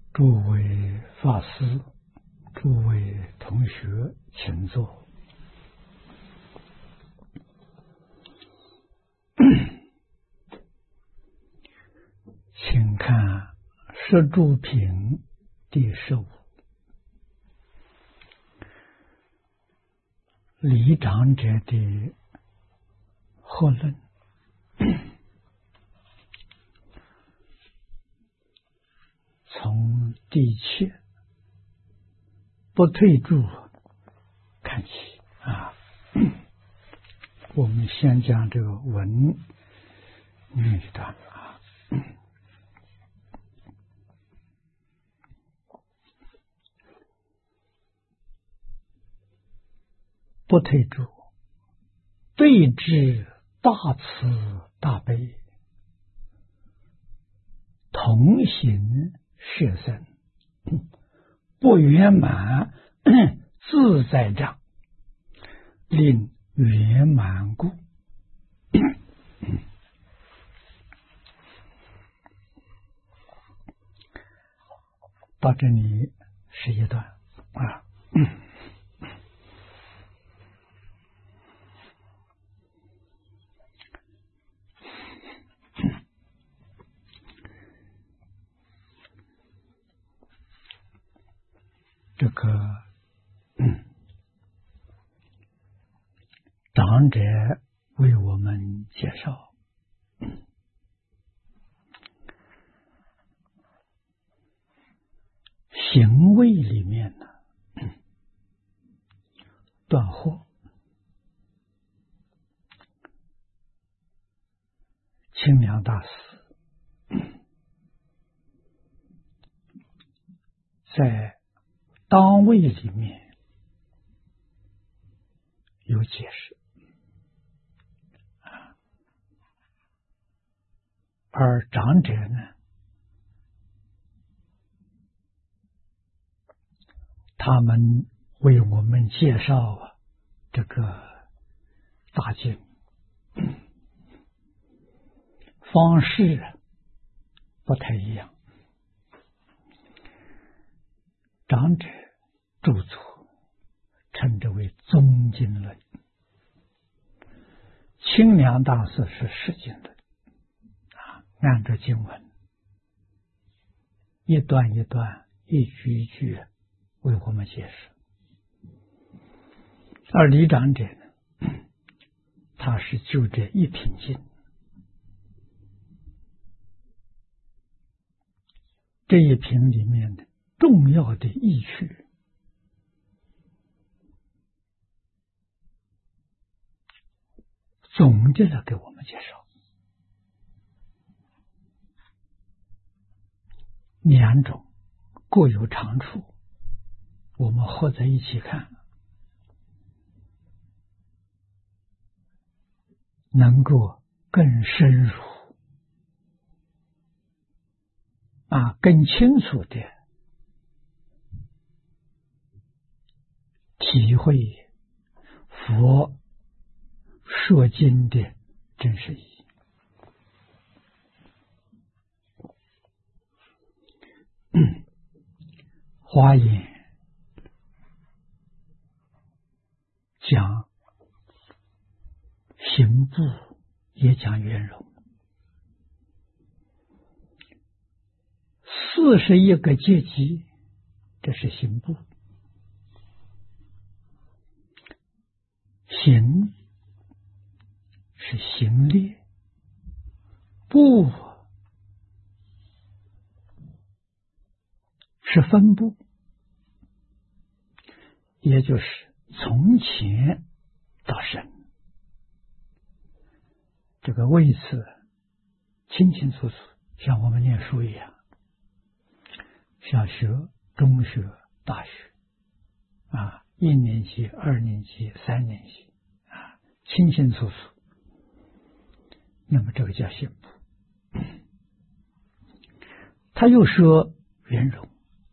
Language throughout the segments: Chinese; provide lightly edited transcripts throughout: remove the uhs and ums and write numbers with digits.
诸位法师，诸位同学，请坐。请看《十住品》第15，李长者的惑论。从第7不退住看起啊，我们先讲这个文那一段啊。不退住，对治大慈大悲，同行摄身，不圆满自在障，令圆满故。到这里是一段啊。这个长者为我们介绍，行为里面呢，断惑，清凉大师在当位里面有解释，而长者呢，他们为我们介绍这个大经方式不太一样。长者著作称之为宗经论，清凉大师是释经论啊，按照经文一段一段一句一句为我们解释。而李长者呢，他是就这一品经，这一品里面的重要的义趣总的来给我们介绍，两种各有长处，我们合在一起看，能够更深入更清楚的体会佛说经的真实意义。华严讲行部，也讲圆融，41个阶级，这是行部。行是行列，部是分部，也就是从浅到深，这个位次清清楚楚，像我们念书一样，小学、中学、大学1年级、2年级、3年级清清楚楚，那么这个叫行部。他又说圆融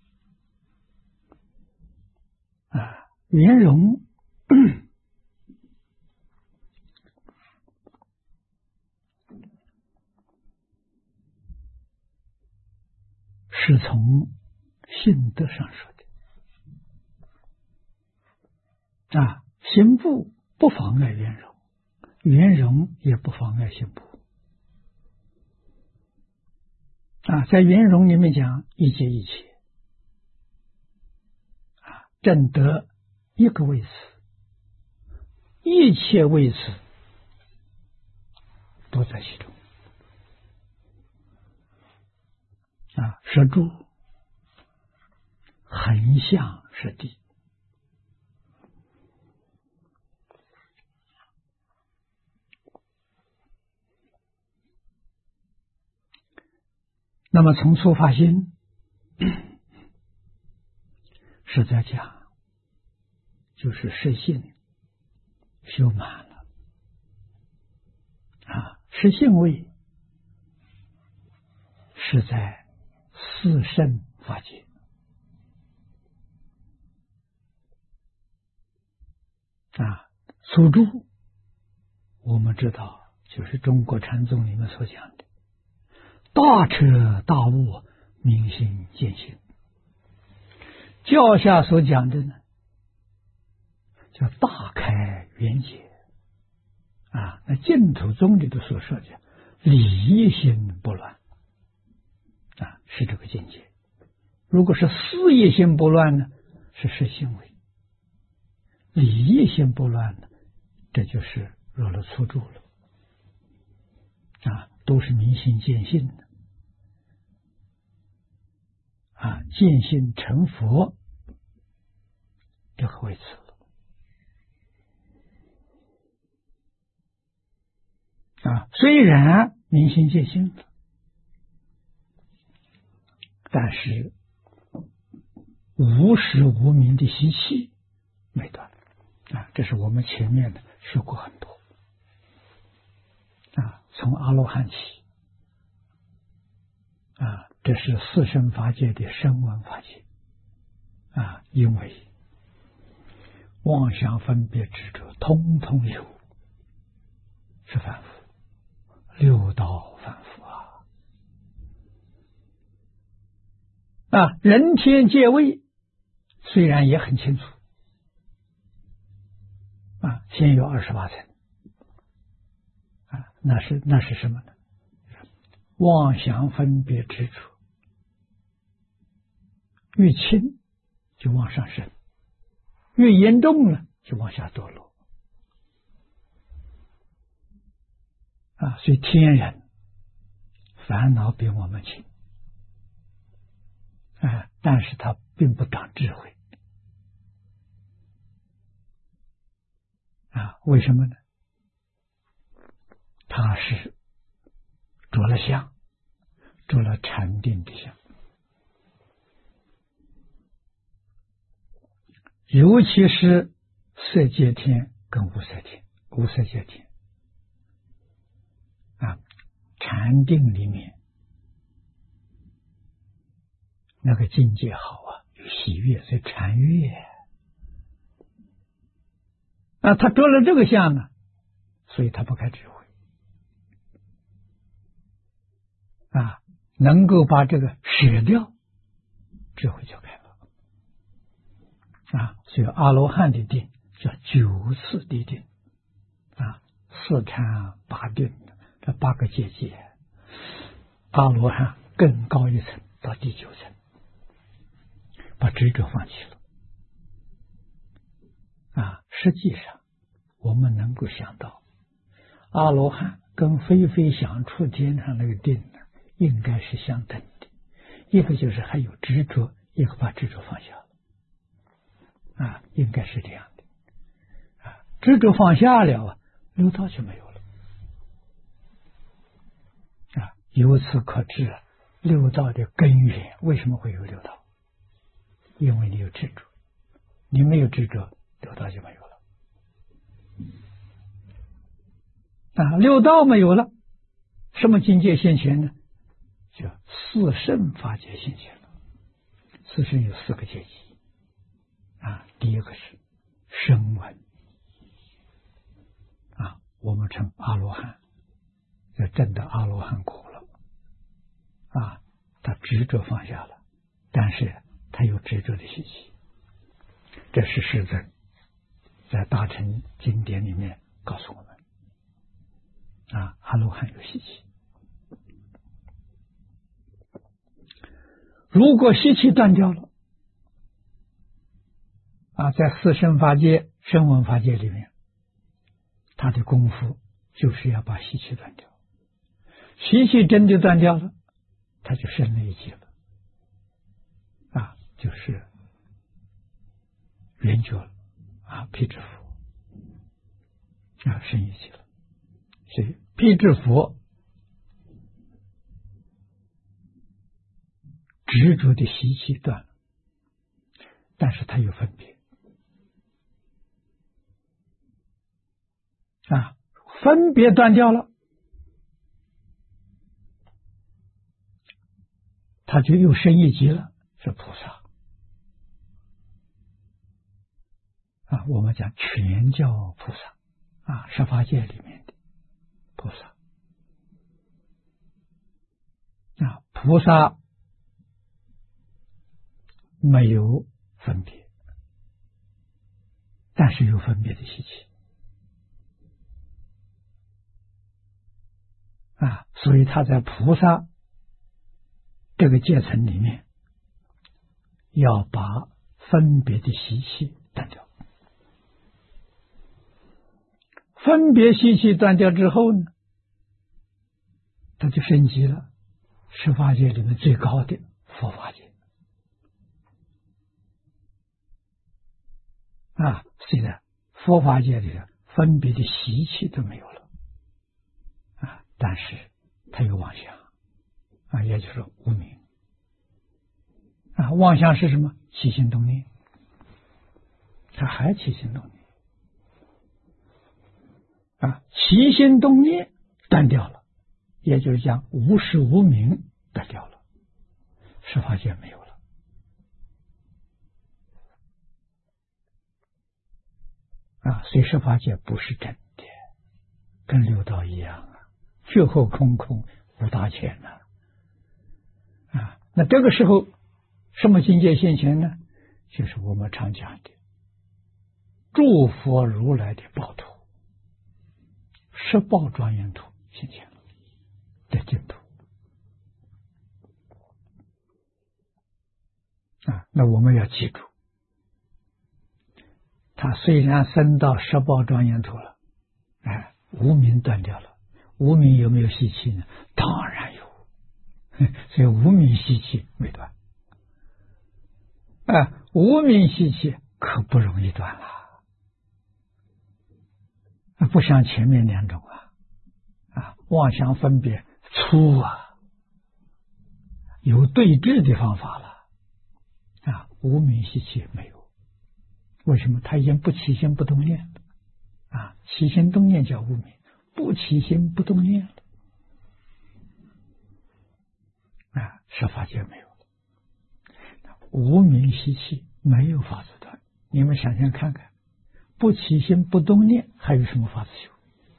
圆融是从性德上说的行部不妨碍圆融，圆融也不妨碍行部在圆融里面讲一切一切正得一个位次，一切位次都在其中摄诸横向摄地。那么从初发心是在讲，就是实性修满了实性位是在四圣法界初住我们知道就是中国禅宗里面所讲的大彻大悟，明心见性。教下所讲的呢，叫大开圆解那净土宗里头所说的理一心不乱是这个境界。如果是事业心不乱呢，是实性位；理一心不乱呢，这就是入了初住了都是明心见性的见性成佛这个位置了虽然明心见性了，但是无始无明的习气没断这是我们前面的说过很多从阿罗汉起这是四圣法界的声闻法界因为妄想分别执着通通有，是凡夫，六道凡夫人天界位虽然也很清楚先有28层那是什么呢？妄想分别执着越轻就往上升，越严重了就往下堕落所以天人烦恼比我们轻但是他并不长智慧为什么呢？他是着了相，着了禅定的相，尤其是色界天跟无色天、无色界天禅定里面那个境界好有喜悦，所以禅悦他着了这个相呢，所以他不开智慧能够把这个舍掉，智慧就开了所以阿罗汉的定叫九次地定四禅八定这8个阶界，阿罗汉更高一层到第9层，把执着放弃了实际上我们能够想到阿罗汉跟非非想处天上那个定呢，应该是相等的，一个就是还有执着，一个把执着放下了应该是这样的执着放下了六道就没有了由此可知六道的根源为什么会有六道？因为你有执着，你没有执着，六道就没有了六道没有了，什么境界现前呢？叫四圣法界现前了。四圣有4个阶级第一个是声闻我们称阿罗汉，就证得阿罗汉果了他执着放下了，但是他有执着的习气。这是世尊在大乘经典里面告诉我们阿罗汉有习气。如果习气断掉了在四圣法界、声闻法界里面，他的功夫就是要把习气断掉。习气真的断掉了，他就升了一级了就是圆觉了辟支佛升一级了。所以辟支佛执着的习气断了，但是他有分别分别断掉了，他就又升一级了，是菩萨我们讲全教菩萨十法界里面的菩萨菩萨没有分别，但是有分别的习气所以他在菩萨这个阶层里面要把分别的习气断掉。分别习气断掉之后呢，他就升级了十法界里面最高的佛法界虽然佛法界里的分别的习气都没有了但是他有妄想也就是无明妄想是什么？起心动念，他还起心动念起心动念断掉了，也就是讲无始无明断掉了，十法界没有了所以十法界不是真的，跟六道一样虚后空空无大千那这个时候什么境界现前呢？就是我们常讲的诸佛如来的报土，十报庄严土现前了的净土那我们要记住，他虽然升到十报庄严土了无明断掉了，无明有没有习气呢？当然有所以无明习气没断无明习气可不容易断了不像前面两种妄想分别粗有对峙的方法了无明习气没有。为什么？他已经不起心不动念了起心动念叫无明，不起心不动念了十法界没有了，无明习气没有法子断。你们想想看看，不起心不动念还有什么法子修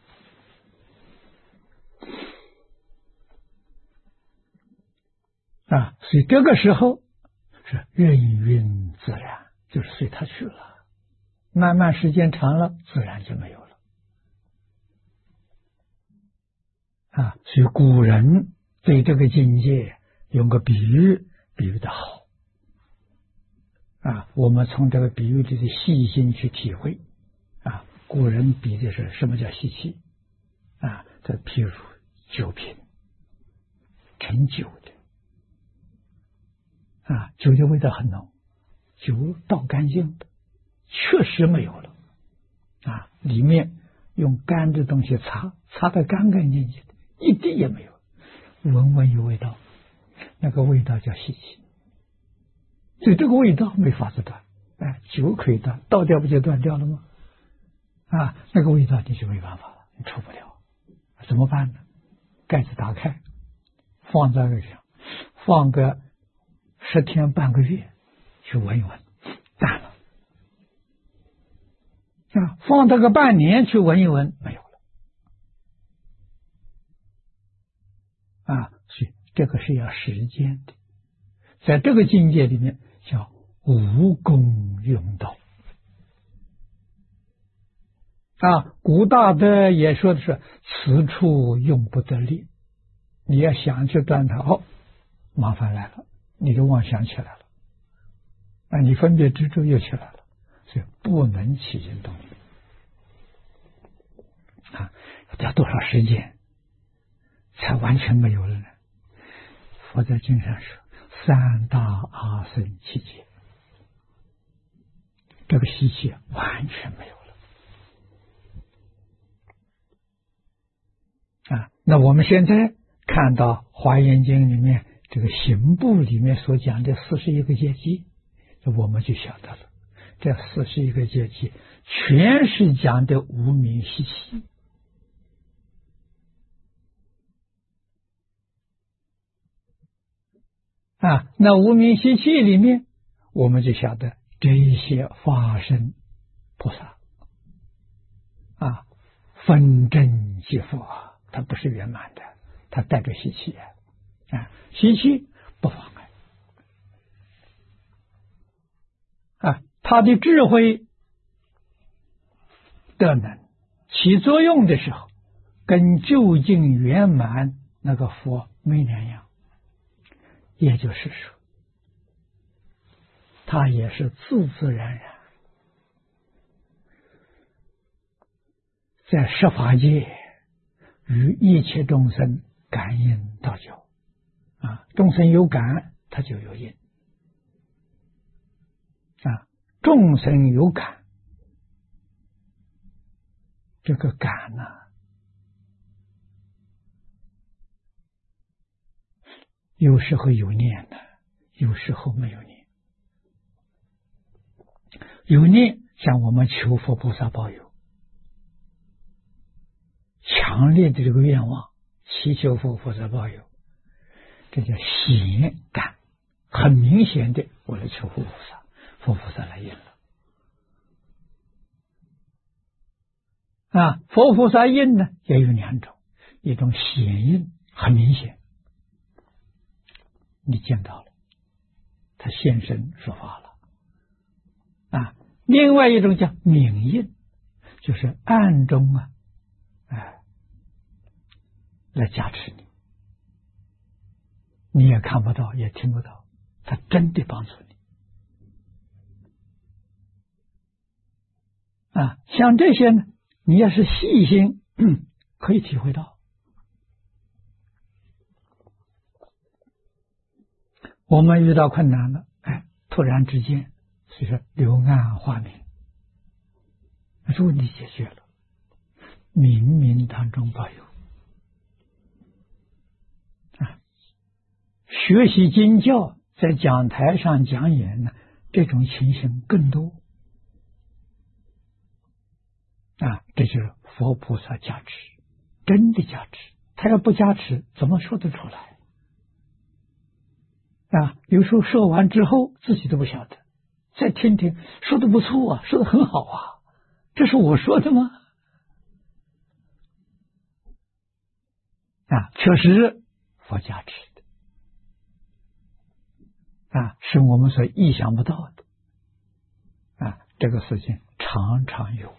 所以这个时候是任运自然，就是随他去了，慢慢时间长了自然就没有了所以古人对这个境界用个比喻，比喻的好我们从这个比喻里的细心去体会古人比的是什么叫习气这譬如酒瓶盛酒的酒的味道很浓，酒倒干净的确实没有了里面用干的东西擦得干干净净的，一滴也没有，闻闻有味道，那个味道叫习气。所以这个味道没法子断酒可以断，倒掉不就断掉了吗那个味道你就没办法了，你除不了，怎么办呢？盖子打开放在那上，放个10天半个月去闻一闻，淡了放这个半年去闻一闻，没有了所以这个是要时间的， 在这个境界里面叫无功用道。古大德也说的是此处用不得力，你要想去断它，麻烦来了，你就妄想起来了，你分别执着又起来了，所以不能起心动念。要多少时间才完全没有了呢？佛在经上说三大阿僧祇劫，这个习气完全没有了。那我们现在看到《华严经》里面这个行部里面所讲的41个阶级，我们就晓得了，这41个阶级全是讲的无明习气。那无明习气里面，我们就晓得这一些法身菩萨分真即佛，它不是圆满的，它带着习气习气不妨碍它的智慧德能起作用的时候，跟究竟圆满那个佛没两样。也就是说，它也是自自然然在十法界与一切众生感应道交众生有感，它就有应众生有感，这个感有时候有念的，有时候没有念。有念，像我们求佛菩萨保佑，强烈的这个愿望，祈求佛菩萨保佑，这叫显感，很明显的，我来求佛菩萨，佛菩萨来应了。佛菩萨应呢，也有两种，一种显应，很明显。你见到了，他现身说法了另外一种叫明应，就是暗中来加持你，你也看不到，也听不到，他真的帮助你像这些呢，你要是细心可以体会到。我们遇到困难了，突然之间就是柳暗花明，这问题解决了，冥冥当中保佑学习经教，在讲台上讲演呢，这种情形更多这就是佛菩萨加持，真的加持，他要不加持怎么说得出来有时候说完之后自己都不晓得，再听听，说的不错说的很好这是我说的吗？确实佛加持的是我们所意想不到的这个事情常常有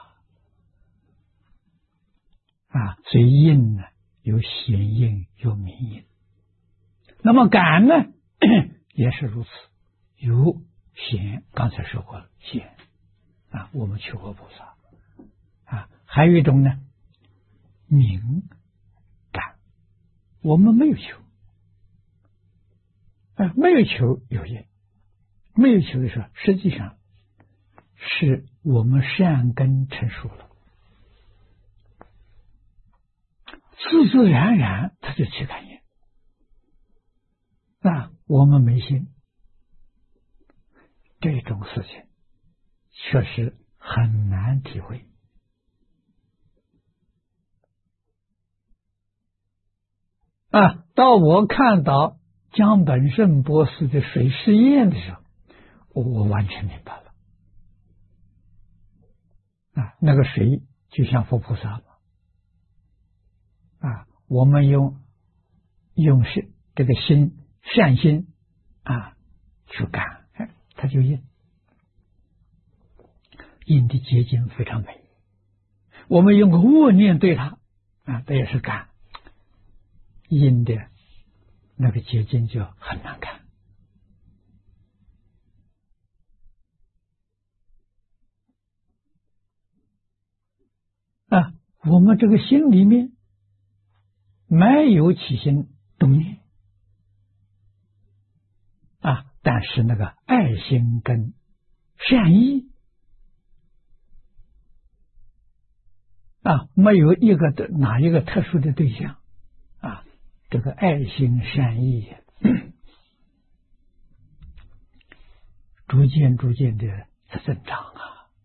所以应呢，有显应有明应。那么感呢也是如此，有显，刚才说过了，显我们求佛菩萨还有一种呢明感，我们没有求没有求有应，没有求的时候，实际上是我们善根成熟了，自自然然它就起感应我们没心，这种事情确实很难体会到我看到江本胜博士的水试验的时候，我完全明白了那个水就像佛菩萨我们用这个心善心去感，它就印的结晶非常美。我们用个恶念对它它也是感，印的那个结晶就很难看。我们这个心里面没有起心动念但是那个爱心跟善意没有哪一个特殊的对象这个爱心善意逐渐的在增长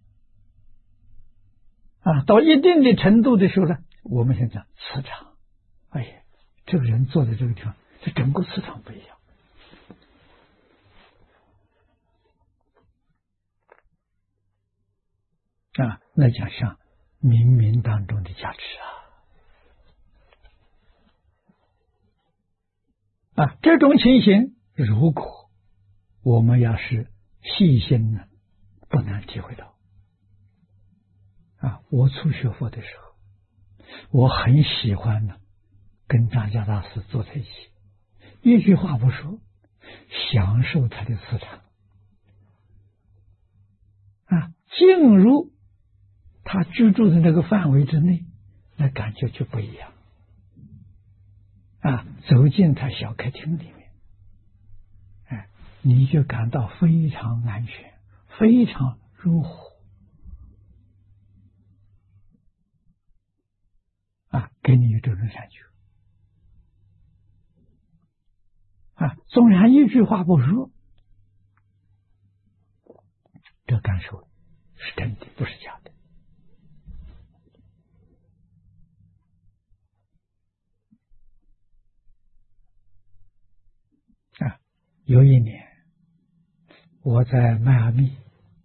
到一定的程度的时候呢，我们现在磁场，这个人坐在这个地方，这整个磁场不一样那讲像冥冥当中的加持这种情形，如果我们要是细心呢，不难体会到我初学佛的时候，我很喜欢呢跟张家大师坐在一起，一句话不说，享受他的磁场进入他居住的那个范围之内，那感觉就不一样走进他小客厅里面你就感到非常安全，非常入伙给你有这种感觉纵然一句话不说，这感受是真的，不是假的有一年我在迈阿密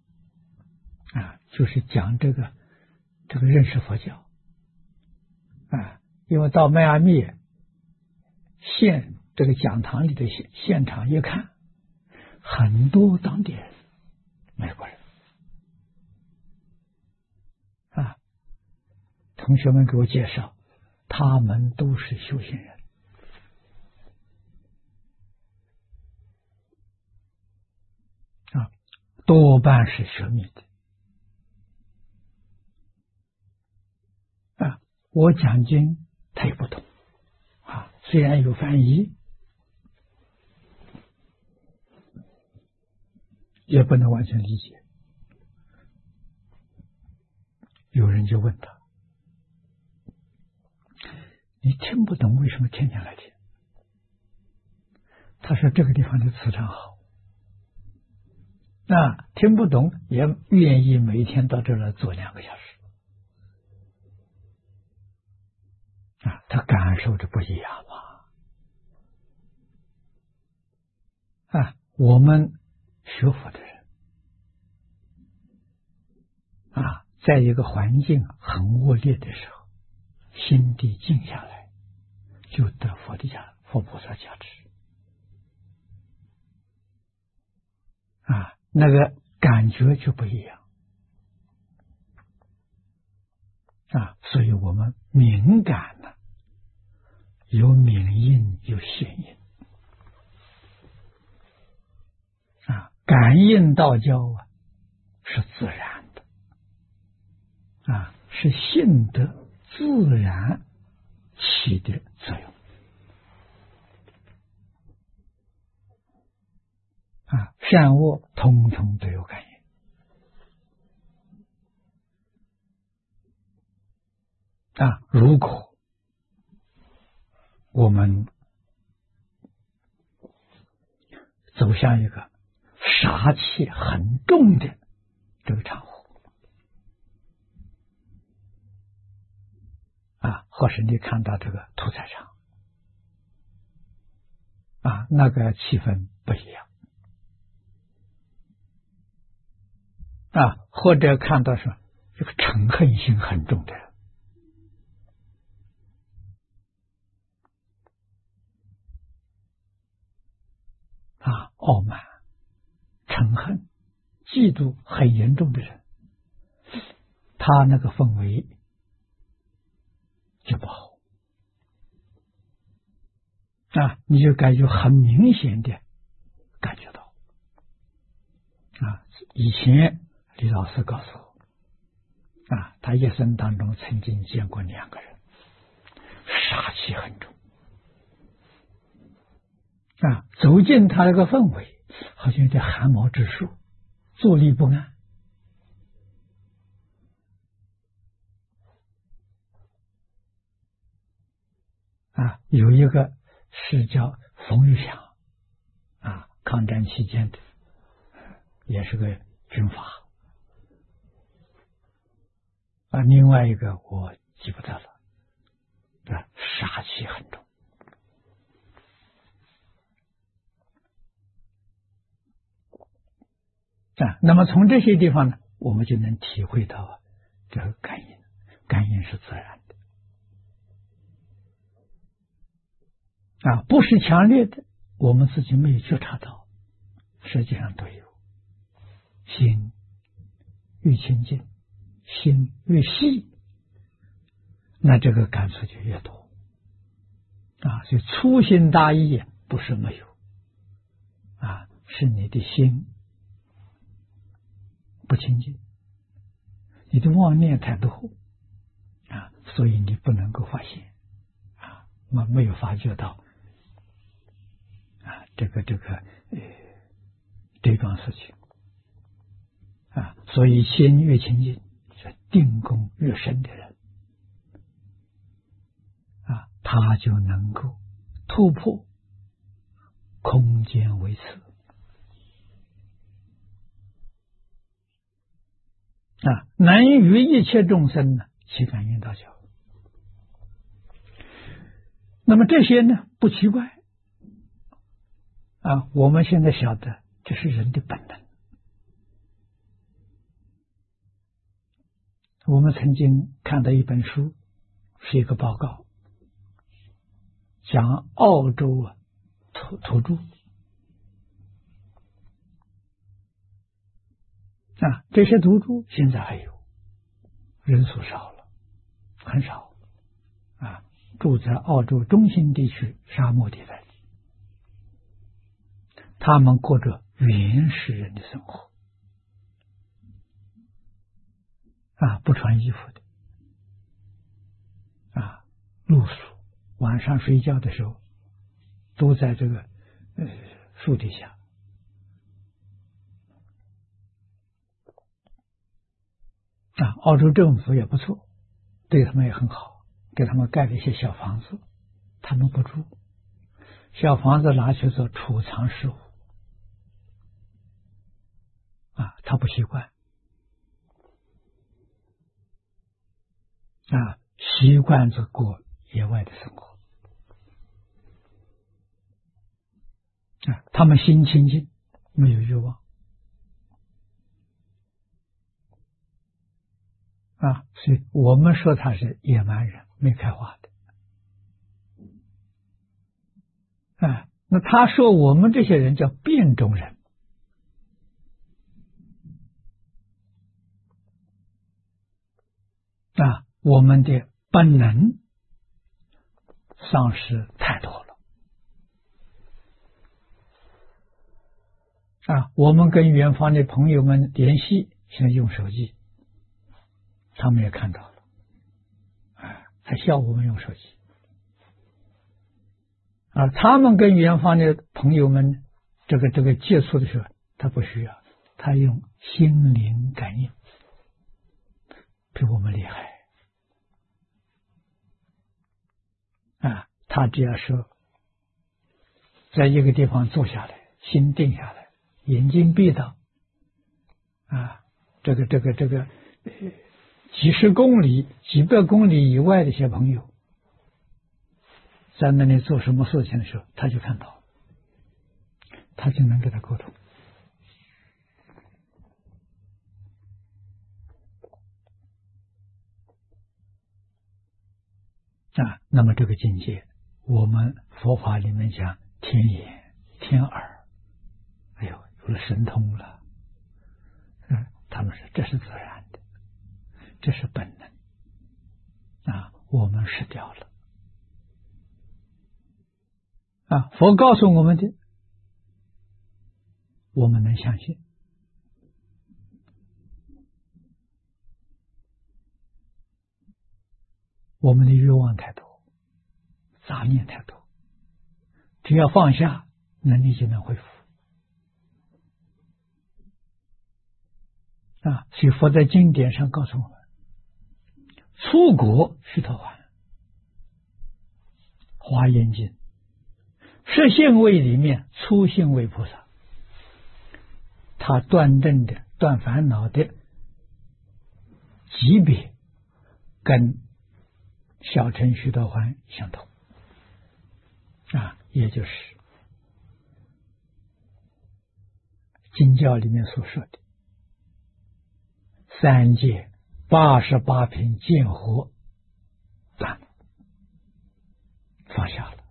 就是讲这个认识佛教因为到迈阿密这个讲堂里的现场一看，很多当地人，美国人同学们给我介绍，他们都是修行人多半是学密的我讲经他也不懂虽然有翻译，也不能完全理解。有人就问他，你听不懂为什么天天来听？他说这个地方的磁场好听不懂也愿意每天到这儿来坐2个小时他感受着不一样我们学佛的人在一个环境很恶劣的时候，心地静下来，就得佛菩萨加持那个感觉就不一样所以我们敏感呢，有敏印有显印感应道交是自然的是性德自然起的作用善恶通通都有感应如果我们走向一个杀气很重的这个场合或是你看到这个屠宰场那个气氛不一样或者看到说这个嗔恨心很重的人嗔恨、嫉妒很严重的人，他那个氛围就不好啊，你就感觉很明显的感觉到啊。以前李老师告诉我啊，他一生当中曾经见过2个人，杀气很重啊，走进他那个氛围，好像有点寒毛直竖，坐立不安啊。有一个是叫冯玉祥啊，抗战期间的，也是个军阀啊。另外一个我记不得了，啊，杀气很重啊。那么从这些地方呢，我们就能体会到这个感应，感应是自然的啊，不是强烈的，我们自己没有觉察到，实际上都有。心越清净，心越细，那这个感触就越多啊。所以粗心大意不是没有啊，是你的心不清净，你的妄念太多啊，所以你不能够发现啊，没有发觉到啊，这桩事情啊。所以心越清净，定功越深的人啊，他就能够突破空间维持啊，能与一切众生呢起感应道交。那么这些呢不奇怪啊，我们现在晓得这是人的本能。我们曾经看到一本书，是一个报告，讲澳洲土著啊，这些土著现在还有，人数少了，很少啊，住在澳洲中心地区沙漠地带里，他们过着原始人的生活啊，不穿衣服的啊，露宿，晚上睡觉的时候都在这个树底下啊。澳洲政府也不错，对他们也很好，给他们盖了一些小房子，他们不住，小房子拿去做储藏食物啊，他不习惯啊，习惯着过野外的生活啊，他们心清净，没有欲望啊，所以我们说他是野蛮人，没开化的啊。那他说我们这些人叫变种人啊，我们的本能丧失太多了啊。我们跟远方的朋友们联系，现在用手机，他们也看到了啊，还笑我们用手机啊。他们跟远方的朋友们这个接触的时候，他不需要，他用心灵感应，比我们厉害啊。他只要说在一个地方坐下来，心定下来，眼睛闭到啊，这个几十公里、几百公里以外的一些朋友在那里做什么事情的时候，他就看到，他就能跟他沟通啊。那么这个境界，我们佛法里面讲天眼、天耳，还有有了神通了。他们说这是自然的，这是本能啊，我们失掉了啊。佛告诉我们的，我们能相信。我们的欲望太多，杂念太多，只要放下，能力就能恢复啊。所以佛在经典上告诉我们，初果须陀洹，华严经十信位里面初信位菩萨，他断证的断烦恼的级别跟小乘须陀洹相同啊，也就是经教里面所说的三界88品见惑断了，放下了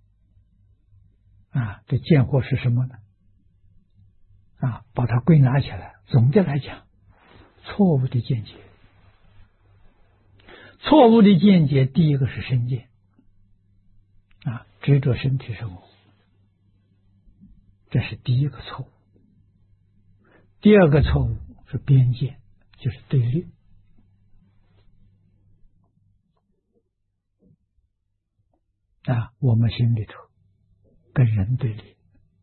啊。这见惑是什么呢？啊，把它归纳起来，总的来讲，错误的见解。错误的见解，第一个是身见啊，执着身体是我，这是第一个错误。第二个错误是边界，就是对立啊，我们心里头跟人对立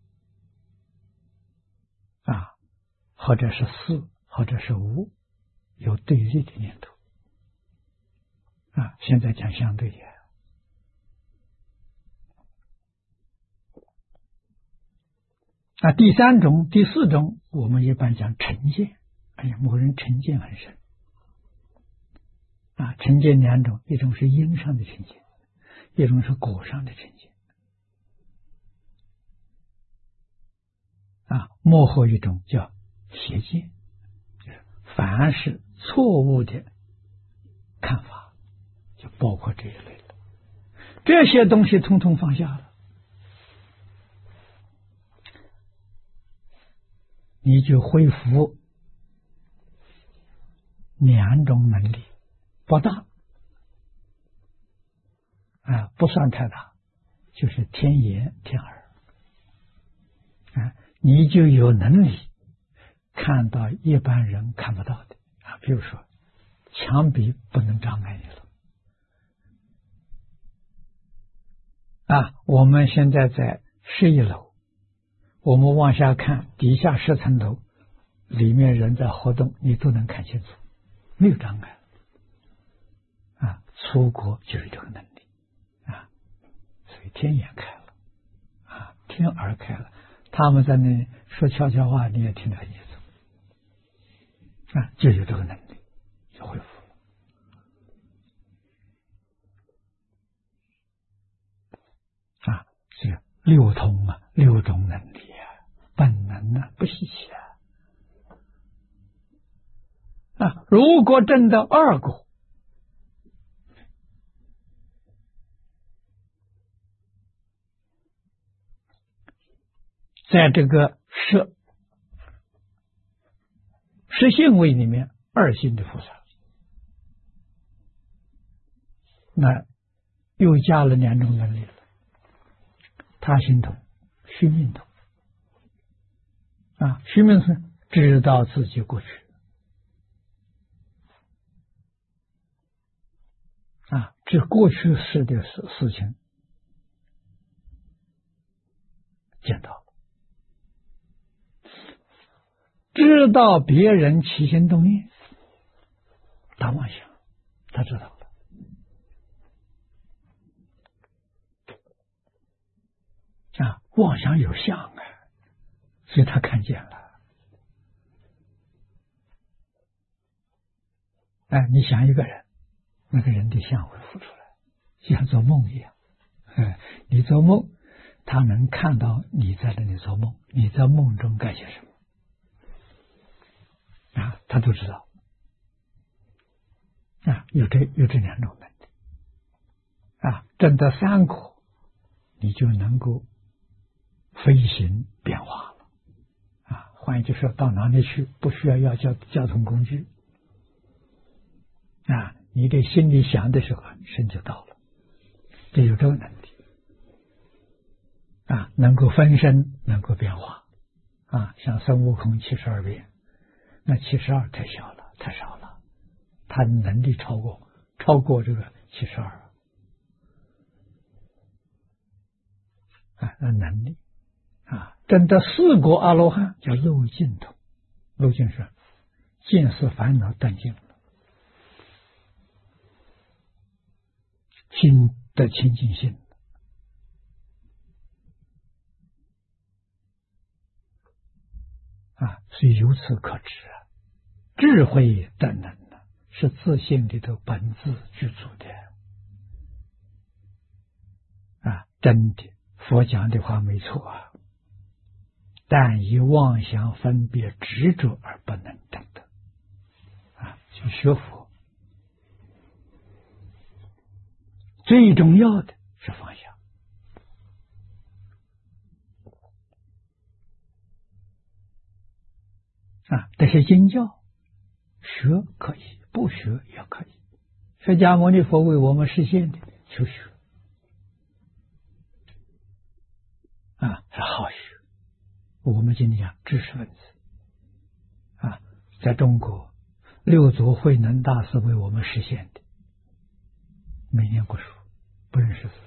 啊，或者是是，或者是无，有对立的念头啊。现在讲相对点啊。第三种、第四种，我们一般讲成见。哎呀，某人成见很深啊。成见两种，一种是因上的成见，一种是果上的成见啊。幕后一种叫邪见，凡是错误的看法，就包括这一类的。这些东西通通放下了，你就恢复两种能力，不大啊，不算太大，就是天眼、天耳啊，你就有能力看到一般人看不到的啊。比如说，墙壁不能障碍你了啊。我们现在在11楼，我们往下看，底下10层楼，里面人在活动，你都能看清楚，没有障碍啊。出国就是这个能力啊，所以天眼开了啊，天耳开了，他们在那说悄悄话，你也听得很清楚啊，就有这个能力，就恢复了啊。是六通啊，6种能力啊，本能啊，不稀奇啊。如果证到2果，在这个十信位里面，2信的菩萨，那又加了2种能力了，他心通、虚命通啊。虚命是知道自己过去啊，这过去式的事情见到了，知道别人起心动念，他妄想，他知道了啊。妄想有相啊，所以他看见了。哎，你想一个人，那个人的相会浮出来，像做梦一样。你做梦，他能看到你在那里做梦，你在梦中干些什么啊，他都知道啊。有这2种能力啊。证得3果，你就能够飞行变化了啊。 换句说，到哪里去不需要交通工具啊？你这心里想的时候，神就到了，这有这个能力啊，能够分身，能够变化啊，像孙悟空72变，那72太小了，太少了，他能力超过这个72啊，那能力啊，真的4果阿罗汉叫漏尽通，漏尽是见思烦恼断尽了，心的清净心啊，所以由此可知啊，智慧的能是自性里头本自具足的啊，真的，佛讲的话没错啊，但以妄想分别执着而不能证得啊，就学佛最重要的是放下啊，这些经教学可以，不学也可以。释迦牟尼佛为我们实现的就学啊，是好学。我们今天讲知识分子啊，在中国六祖慧能大师为我们实现的，没念过书，不认识字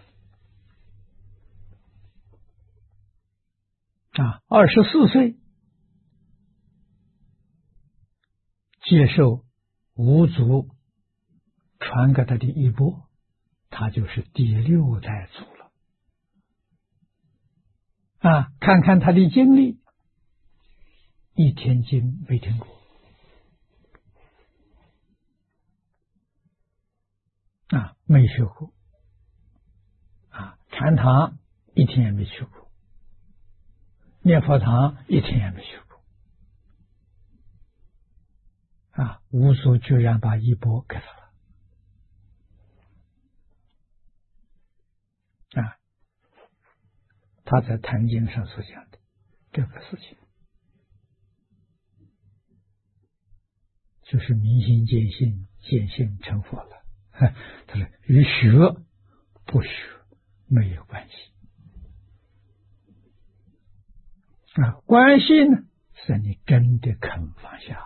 啊，24岁接受五祖传给他的衣钵，他就是第6代祖了啊！看看他的经历，一天经没听过啊，没学过啊，禅堂一天也没去过，念佛堂一天也没去过啊！五祖居然把衣钵给他了啊！他在《坛经》上所讲的这个事情，就是明心见性，见性成佛了。他说与学不学没有关系啊，关系呢是你真的肯放下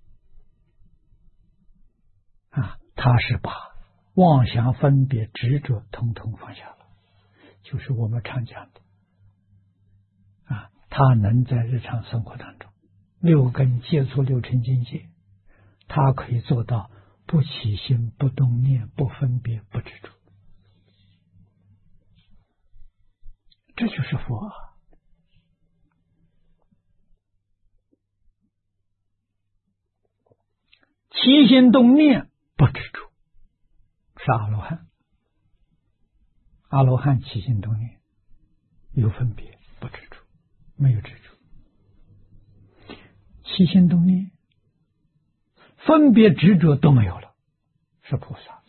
啊，他是把妄想分别执着统统放下了，就是我们常讲的啊，他能在日常生活当中6根接触6尘境界，他可以做到不起心、不动念、不分别、不执着，这就是佛。起心动念不执着是阿罗汉，阿罗汉起心动念有分别，不执着，没有执着，起心动念分别执着都没有了，是菩萨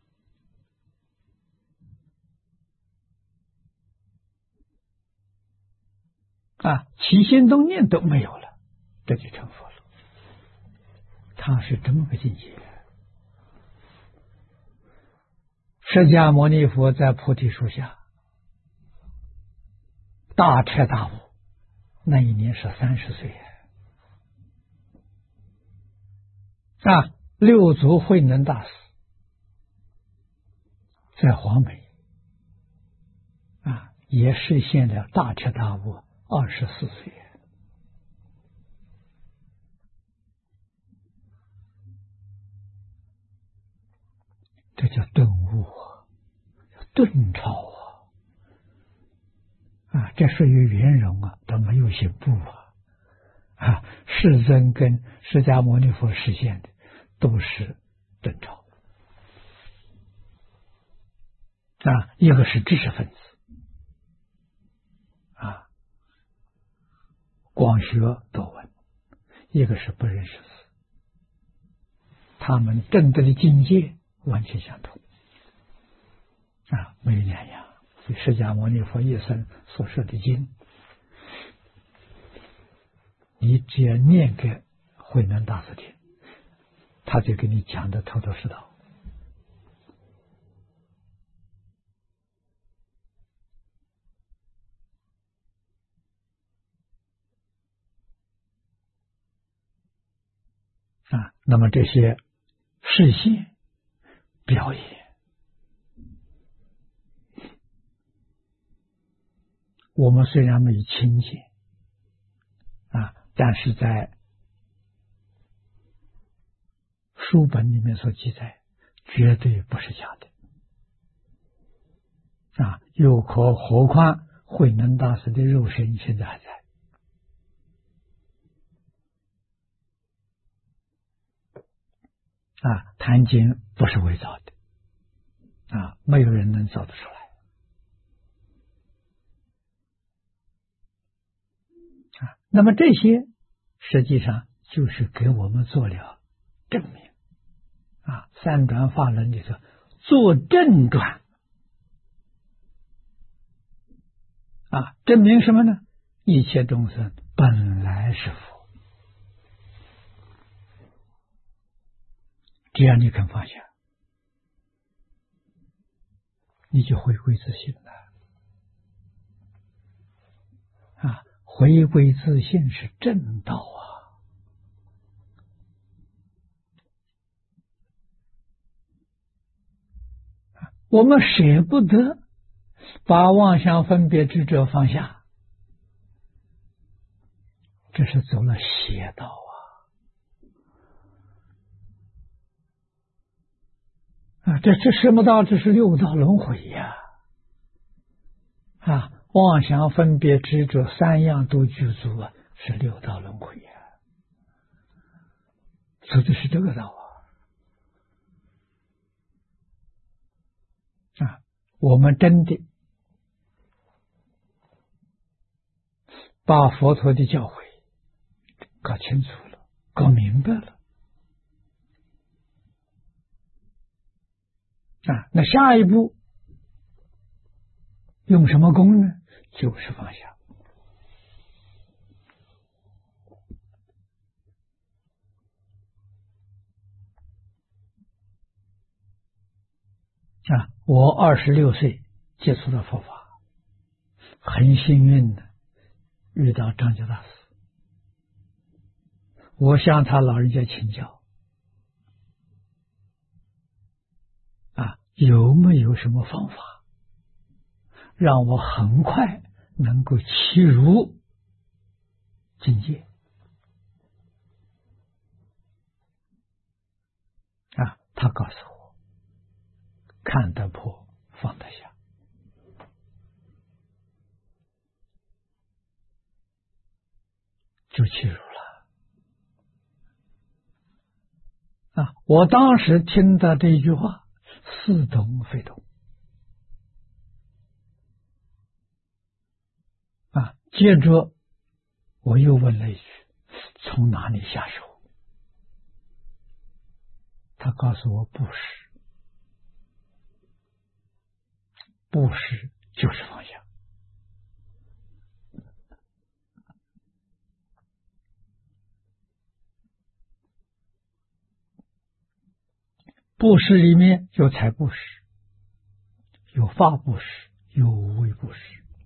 啊，起心动念都没有了，这就成佛了。他是这么个境界。释迦牟尼佛在菩提树下大彻大悟，那一年是30岁啊。六祖慧能大师在黄梅啊，也实现了大彻大悟，24岁。这叫顿悟啊，顿超啊！这属于圆融啊，都没有行步啊！世尊跟释迦牟尼佛实现的都是顿超啊，一个是知识分子啊，广学多闻；一个是不认识字，他们证得的境界完全相同啊，没有两样。释迦牟尼佛一生所说的经， 你只要念给慧能大师听，他就给你讲的头头是道。那么这些视线表演，我们虽然没有亲见但是在书本里面所记载，绝对不是假的又何况慧能大师的肉身现在还在坛经不是伪造的没有人能造得出来那么这些实际上就是给我们做了证明三转法轮里头做正转证明什么呢？一切众生本来是佛，只要你肯放下，你就回归自信了回归自信是正道我们舍不得把妄想分别执着放下，这是走了邪道这什么道？这是六道轮回妄想分别执着三样都具足是六道轮回走的是这个道我们真的把佛陀的教诲搞清楚了，搞明白了那下一步用什么功呢？就是放下我26岁接触了佛法，很幸运的遇到张家大师，我向他老人家请教有没有什么方法让我很快能够契入境界他告诉我，看得破，放得下，就契入了我当时听到这句话，似懂非懂接着我又问了一句，从哪里下手？他告诉我，布施，布施就是放下。布施里面有财布施，有法布施，有无为布施。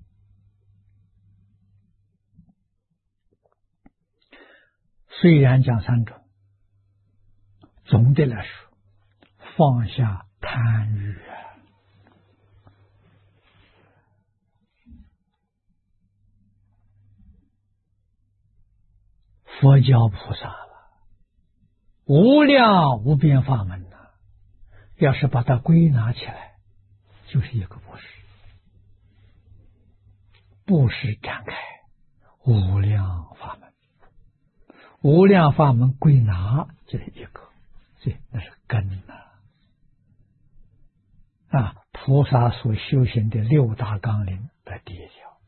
虽然讲三种，总的来说，放下贪欲佛教菩萨了，无量无边法门要是把它归纳起来，就是一个布施。布施展开无量法门，无量法门归纳就是一个，所以那是根菩萨所修行的六大纲领的第一条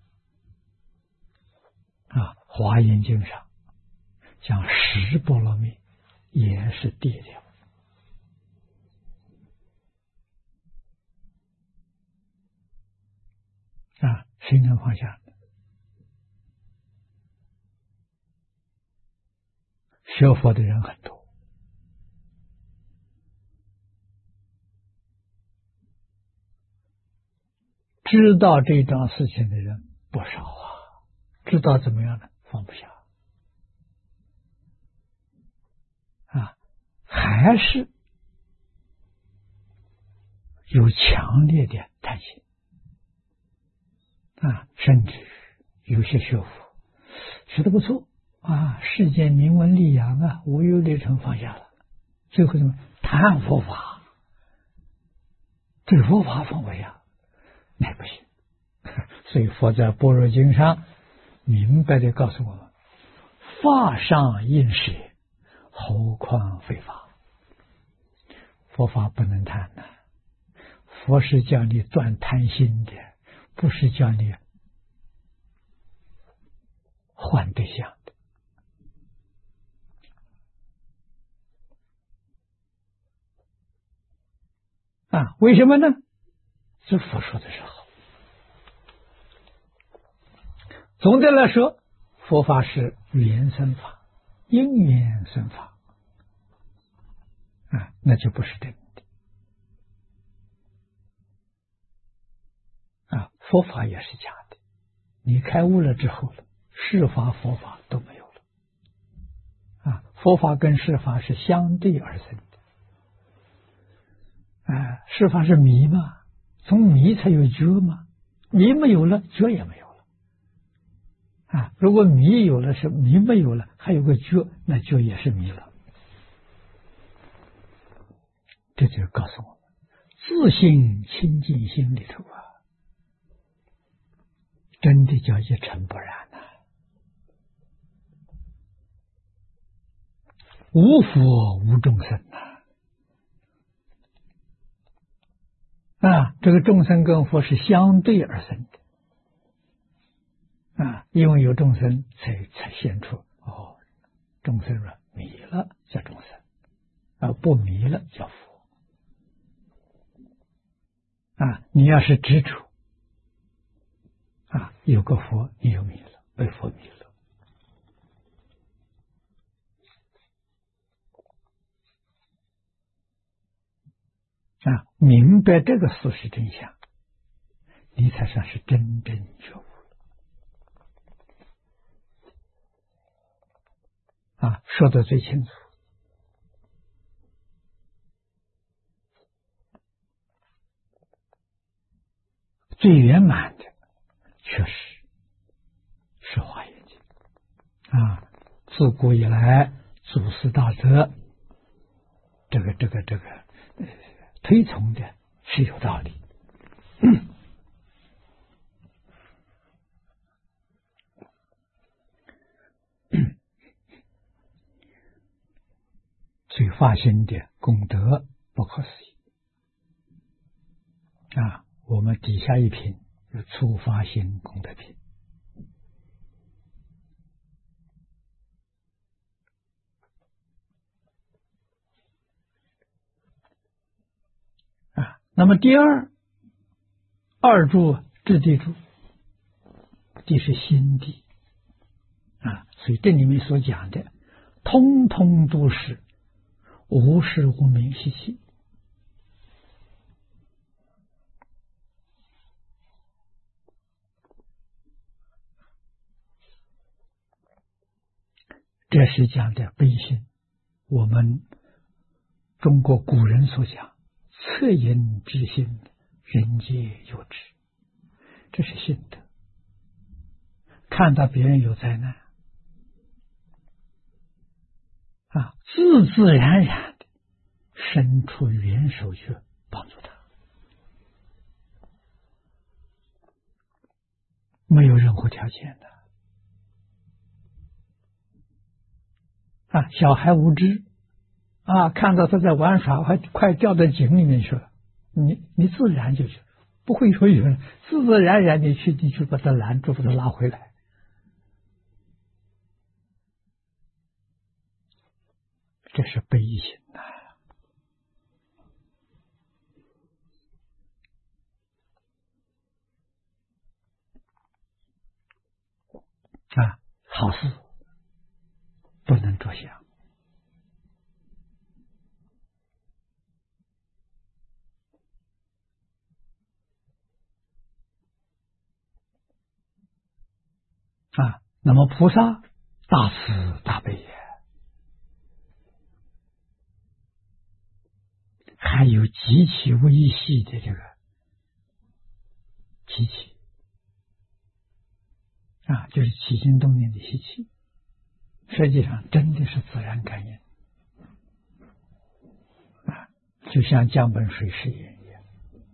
华严经上讲十波罗蜜也是第一条谁能放下？ 学佛的人很多，知道这桩事情的人不少啊。知道怎么样呢？放不下啊，还是有强烈的贪心啊，甚至有些学佛学得不错啊，世间名闻利养啊，无忧虑成放下了，最后什么贪佛法，对佛法放不下，那不行。所以佛在《般若经》上明白的告诉我们：法上应舍，何况非法。佛法不能贪的，佛是叫你断贪心的，不是叫你换对象的啊？为什么呢？这佛说的是好。总的来说，佛法是缘生法，因缘生法啊，那就不是真的啊。佛法也是假的，你开悟了之后了，世法佛法都没有了啊。佛法跟世法是相对而生的啊。世法是迷嘛，从迷才有觉嘛，迷没有了，觉也没有了啊。如果迷有了，是迷没有了，还有个觉，那觉也是迷了。这就告诉我们，自信清净心里头啊，真的叫一尘不染呐、无佛无众生啊！这个众生跟佛是相对而生的啊，因为有众生才现出众生了迷了叫众生啊，不迷了叫佛啊。你要是执着啊，有个佛你就迷了，被佛迷了。啊，明白这个事实真相，你才算是真正觉悟了啊！说的最清楚，最圆满的，确实是华严经啊。自古以来，祖师大德这个推崇的是有道理。所以发心的功德不可思议啊！我们底下一品有初发心功德品啊。那么第二柱质地柱，地是心地啊，所以这里面所讲的，通通都是无事无明习气这是讲的悲心。我们中国古人所讲，恻隐之心，人皆有之，这是心德。看到别人有灾难啊，自自然然的伸出援手去帮助他，没有任何条件的啊。小孩无知啊，看到他在玩耍，还快掉到井里面去了，你自然就去，不会说有人自自然然你去把他拦住，把他拉回来。这是悲心呐啊！好事不能着想那么菩萨大慈大悲也，还有极其微细的这个习气就是起心动念的习气，实际上真的是自然感应就像降本水试验一样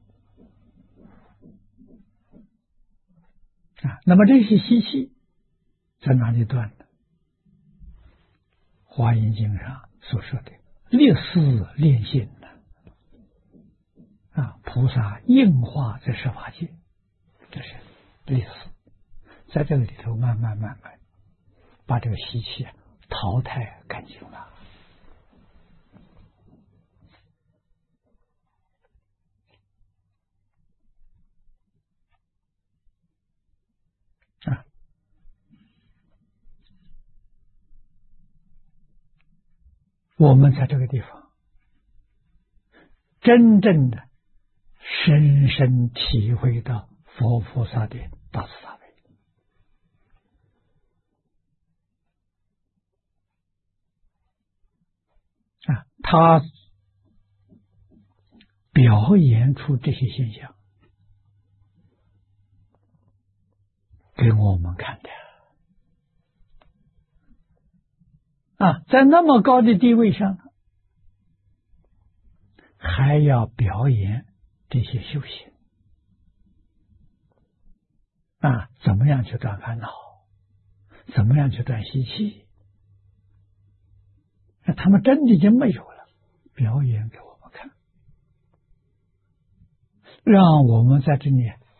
那么这些习气在哪里断的？华严经上所说的立思练心菩萨应化在十法界，这是立思，在这个里头慢慢把这个习气淘汰干净了我们在这个地方真正的深深体会到佛菩萨的大慈大悲他表演出这些现象给我们看的在那么高的地位上还要表演这些修行怎么样去断烦恼，怎么样去断习气，他们真的已经没有了，表演给我们看，让我们在这里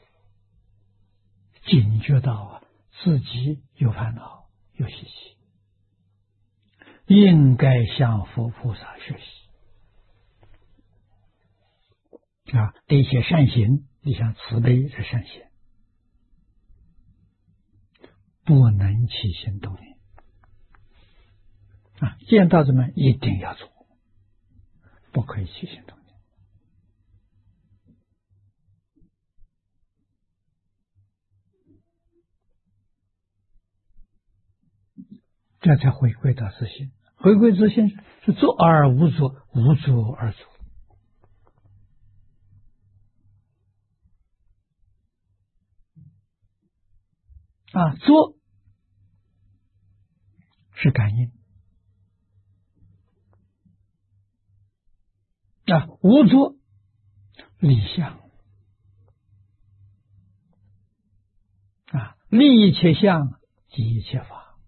警觉到自己有烦恼有习气，应该向佛菩萨学习这些善行，你像慈悲是善行，不能起心动念见到怎么一定要做，不可以起心动念这才回归到自信。回归自信是做而无作，无作而作做是感应无作理相立一切相即一切法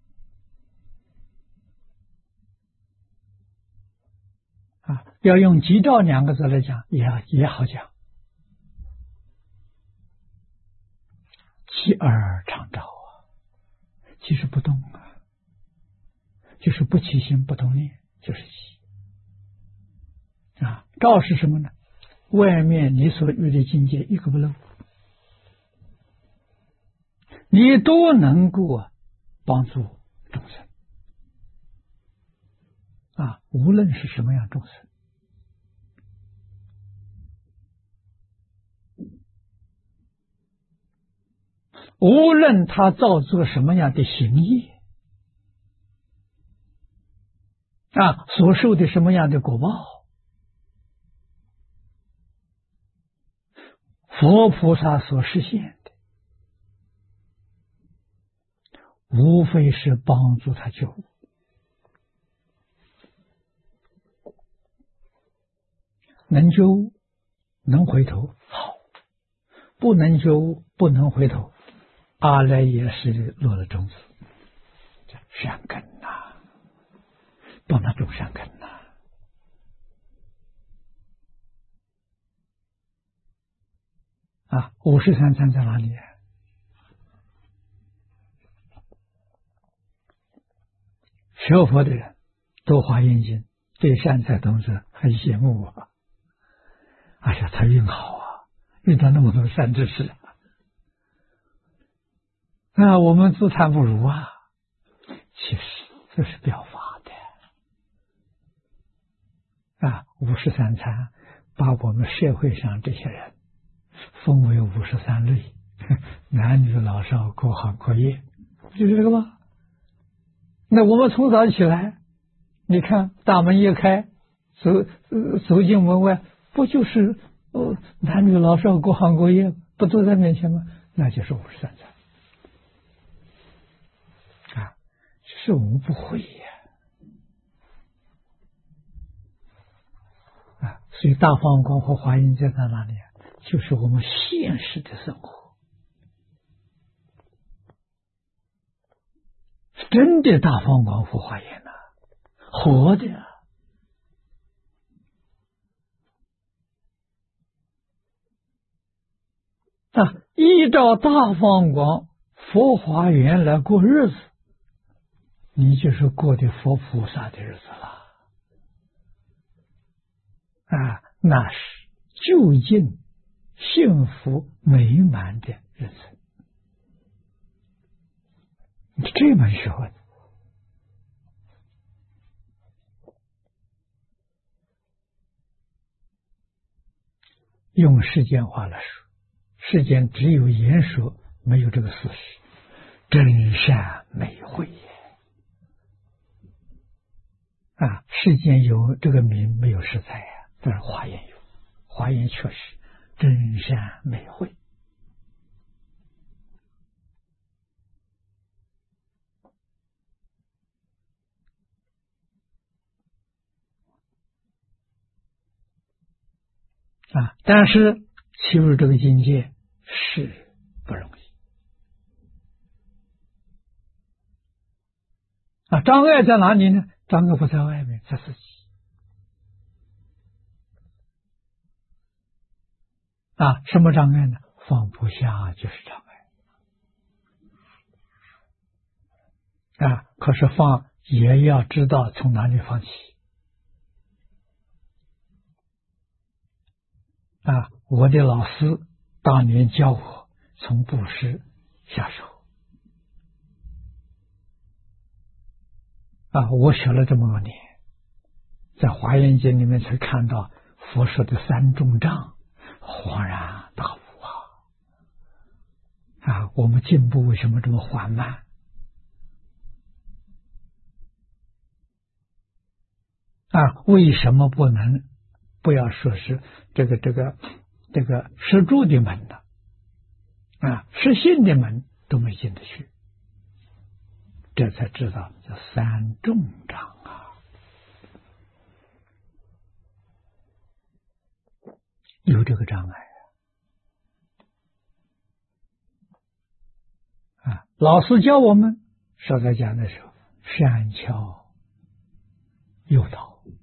要用即照两个字来讲也好讲，其而常照其实不动就是不起心不动念，就是起照是什么呢？外面你所遇的境界一个不漏，你都能够帮助众生无论是什么样众生，无论他造作什么样的行业所受的什么样的果报，佛菩萨所实现的无非是帮助他觉悟，能觉悟能回头好，不能觉悟不能回头，阿赖耶识里落了种子，善根帮他种善根53参在哪里学佛的人都华严经，对善财童子很羡慕哎呀，他运好遇到那么多善知识我们自叹不如其实这是表法的53参把我们社会上这些人分为53类，男女老少各行各业就是这个吗？那我们从早起来，你看大门一开，走进门外，不就是男女老少各行各业不都在面前吗？那就是53参啊，是我们不会呀啊，所以大放光和华严经在哪里啊？就是我们现实的生活，真的大放光和华严呐，活的啊，依照大放光佛华严来过日子，你就是过的佛菩萨的日子了啊，那是究竟幸福美满的日子。这门学问用世间话来说，世间只有言说，没有这个事实，真善美慧啊！世间有这个名，没有实在呀，但是华严有，华严确实真善美慧啊！但是进入这个境界是不容易啊！障碍在哪里呢？障碍不在外面，在自己啊！什么障碍呢？放不下就是障碍啊！可是放也要知道从哪里放起啊！我的老师当年教我从布施下手啊！我学了这么多年，在华严经里面才看到佛说的3重障，恍然大悟啊！我们进步为什么这么缓慢啊？为什么不要说是这个施助的门呢？啊，施信的门都没进得去，这才知道叫3重障啊！有这个障碍啊！老师教我们少在讲的时候，善巧诱导